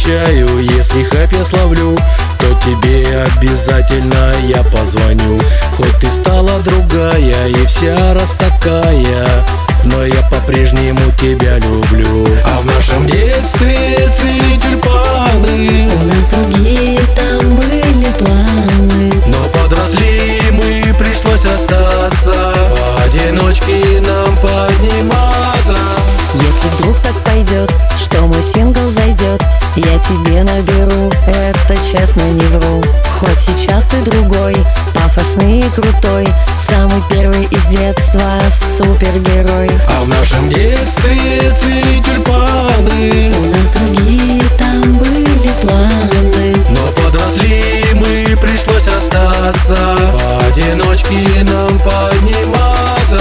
обещаю, если хайп я словлю, то тебе обязательно я позвоню. Хоть ты стала другая и вся раз такая, но я по-прежнему тебя люблю. А в нашем детстве цвели тюльпаны, у нас другие там были планы, но подросли мы, пришлось остаться, поодиночке нам подниматься. если вдруг так пойдет, что мой сингл зайдет, я тебе наберу, это честно не вру. Хоть сейчас ты другой, пафосный и крутой, самый первый из детства супергерой. А в нашем детстве цвели тюльпаны, у нас другие там были планы, но подросли мы, пришлось остаться, поодиночке нам подниматься.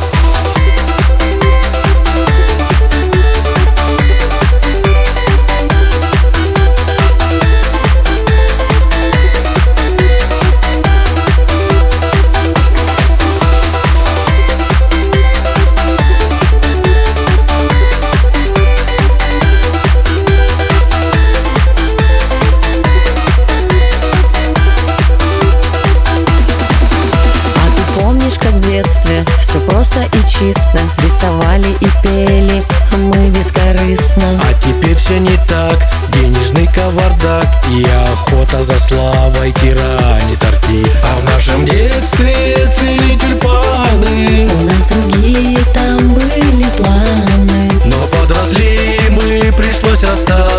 как в детстве, все просто и чисто, рисовали и пели мы бескорыстно. А теперь все не так, денежный кавардак и охота за славой тиранит артист. А в нашем детстве цвели тюльпаны, у нас другие там были планы, но подросли мы, пришлось остаться,